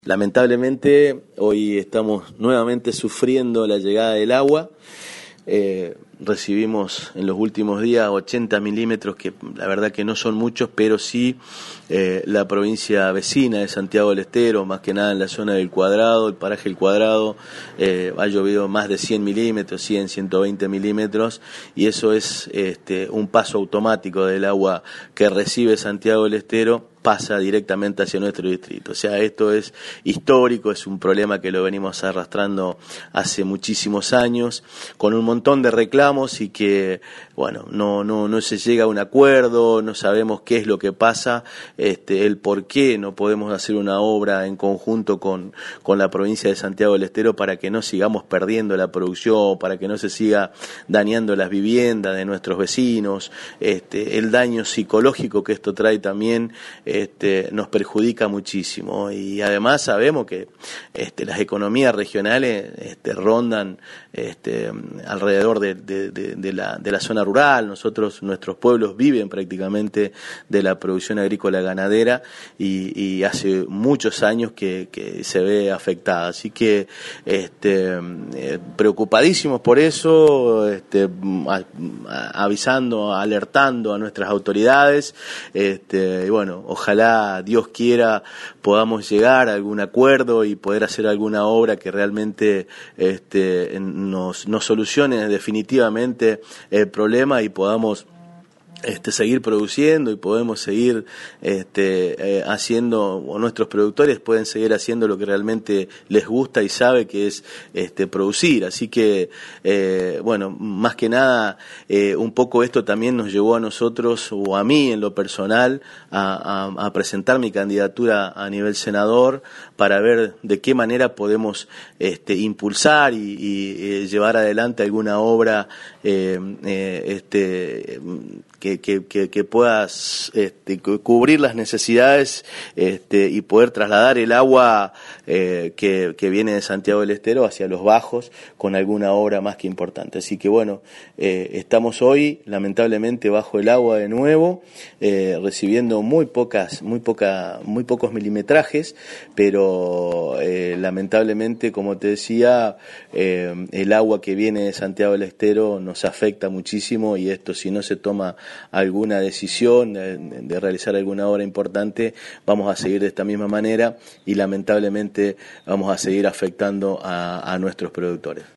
Lamentablemente hoy estamos nuevamente sufriendo la llegada del agua. Recibimos en los últimos días 80 milímetros, que la verdad que no son muchos, pero sí la provincia vecina de Santiago del Estero, más que nada en la zona del Cuadrado, el paraje El Cuadrado, ha llovido más de 100 milímetros, 100, 120 milímetros, y eso es un paso automático del agua que recibe Santiago del Estero, pasa directamente hacia nuestro distrito. O sea, esto es histórico, es un problema que lo venimos arrastrando hace muchísimos años, con un montón de reclamos y que, bueno, no se llega a un acuerdo, no sabemos qué es lo que pasa, el por qué no podemos hacer una obra en conjunto con la provincia de Santiago del Estero para que no sigamos perdiendo la producción, para que no se siga dañando las viviendas de nuestros vecinos, el daño psicológico que esto trae también nos perjudica muchísimo, y además sabemos que las economías regionales rondan alrededor de la zona rural. Nuestros pueblos viven prácticamente de la producción agrícola ganadera y hace muchos años que se ve afectada, así que preocupadísimos por eso, avisando, alertando a nuestras autoridades, y bueno, ojalá Dios quiera podamos llegar a algún acuerdo y poder hacer alguna obra que realmente nos solucione definitivamente el problema y podamos seguir produciendo y podemos seguir haciendo, o nuestros productores pueden seguir haciendo lo que realmente les gusta y sabe que es producir. Así que bueno, más que nada un poco esto también nos llevó a nosotros, o a mí en lo personal, a presentar mi candidatura a nivel senador para ver de qué manera podemos impulsar y llevar adelante alguna obra que pueda cubrir las necesidades y poder trasladar el agua que viene de Santiago del Estero hacia los bajos con alguna obra más que importante. Así que bueno, estamos hoy lamentablemente bajo el agua de nuevo, recibiendo muy pocos milimetrajes, pero lamentablemente, como te decía, el agua que viene de Santiago del Estero nos afecta muchísimo, y esto, si no se toma alguna decisión de realizar alguna obra importante, vamos a seguir de esta misma manera y lamentablemente vamos a seguir afectando a nuestros productores.